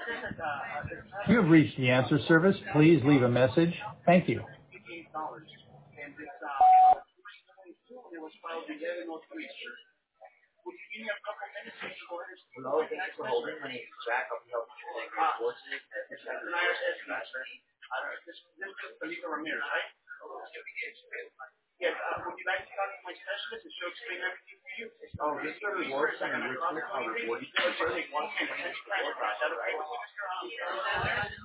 You have reached the answer service. Please leave a message. Thank you. Hello, thank you for holding. My name is Jack. I'll be helping you make your voices and oh, this is a reward center. We're rewarding you for